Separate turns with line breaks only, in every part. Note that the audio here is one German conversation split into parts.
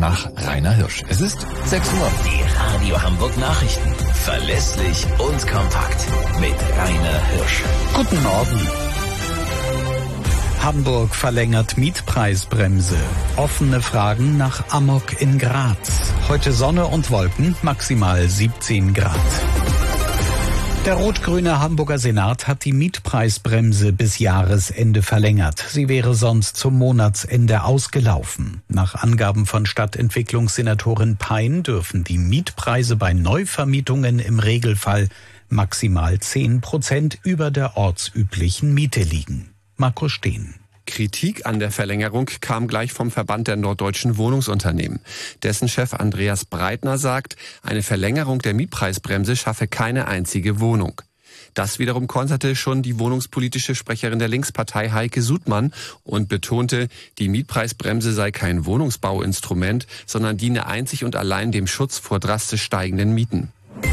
nach Rainer Hirsch. Es ist 6 Uhr.
Die Radio Hamburg Nachrichten. Verlässlich und kompakt. Mit Rainer Hirsch.
Guten Morgen. Hamburg verlängert Mietpreisbremse. Offene Fragen nach Amok in Graz. Heute Sonne und Wolken, maximal 17 Grad. Der rot-grüne Hamburger Senat hat die Mietpreisbremse bis Jahresende verlängert. Sie wäre sonst zum Monatsende ausgelaufen. Nach Angaben von Stadtentwicklungssenatorin Pein dürfen die Mietpreise bei Neuvermietungen im Regelfall maximal 10% über der ortsüblichen Miete liegen. Marco Steen.
Kritik an der Verlängerung kam gleich vom Verband der norddeutschen Wohnungsunternehmen. Dessen Chef Andreas Breitner sagt, eine Verlängerung der Mietpreisbremse schaffe keine einzige Wohnung. Das wiederum konterte schon die wohnungspolitische Sprecherin der Linkspartei Heike Sudmann und betonte, die Mietpreisbremse sei kein Wohnungsbauinstrument, sondern diene einzig und allein dem Schutz vor drastisch steigenden Mieten.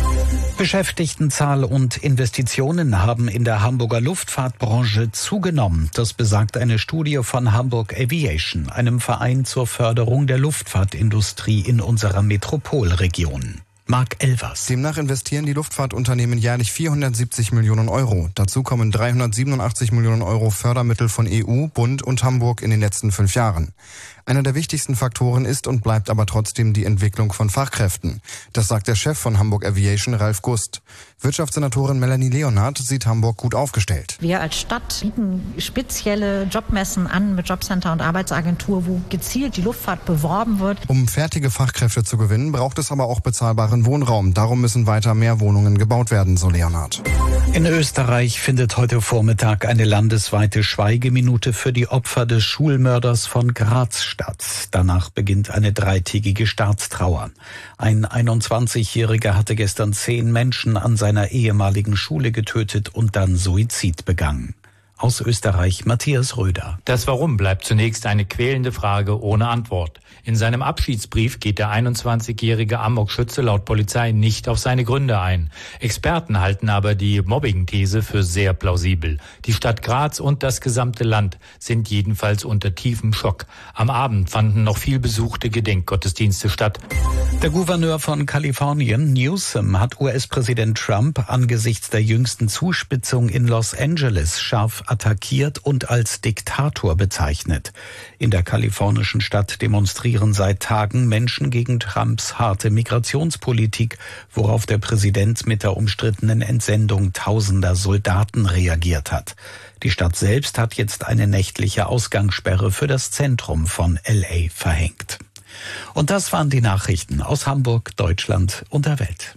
Beschäftigtenzahl und Investitionen haben in der Hamburger Luftfahrtbranche zugenommen. Das besagt eine Studie von Hamburg Aviation, einem Verein zur Förderung der Luftfahrtindustrie in unserer Metropolregion. Marc Elvers.
Demnach investieren die Luftfahrtunternehmen jährlich 470 Millionen Euro. Dazu kommen 387 Millionen Euro Fördermittel von EU, Bund und Hamburg in den letzten 5 Jahren. Einer der wichtigsten Faktoren ist und bleibt aber trotzdem die Entwicklung von Fachkräften. Das sagt der Chef von Hamburg Aviation, Ralf Gust. Wirtschaftssenatorin Melanie Leonhardt sieht Hamburg gut aufgestellt.
Wir als Stadt bieten spezielle Jobmessen an mit Jobcenter und Arbeitsagentur, wo gezielt die Luftfahrt beworben wird.
Um fertige Fachkräfte zu gewinnen, braucht es aber auch bezahlbaren Wohnraum. Darum müssen weiter mehr Wohnungen gebaut werden, so Leonhardt.
In Österreich findet heute Vormittag eine landesweite Schweigeminute für die Opfer des Schulmörders von Graz statt. Danach beginnt eine 3-tägige Staatstrauer. Ein 21-Jähriger hatte gestern 10 Menschen an seiner ehemaligen Schule getötet und dann Suizid begangen. Aus Österreich Matthias Röder.
Das Warum bleibt zunächst eine quälende Frage ohne Antwort. In seinem Abschiedsbrief geht der 21-jährige Amok-Schütze laut Polizei nicht auf seine Gründe ein. Experten halten aber die Mobbing-These für sehr plausibel. Die Stadt Graz und das gesamte Land sind jedenfalls unter tiefem Schock. Am Abend fanden noch viel besuchte Gedenkgottesdienste statt.
Der Gouverneur von Kalifornien, Newsom, hat US-Präsident Trump angesichts der jüngsten Zuspitzung in Los Angeles scharf attackiert und als Diktator bezeichnet. In der kalifornischen Stadt demonstrieren seit Tagen Menschen gegen Trumps harte Migrationspolitik, worauf der Präsident mit der umstrittenen Entsendung tausender Soldaten reagiert hat. Die Stadt selbst hat jetzt eine nächtliche Ausgangssperre für das Zentrum von LA verhängt. Und das waren die Nachrichten aus Hamburg, Deutschland und der Welt.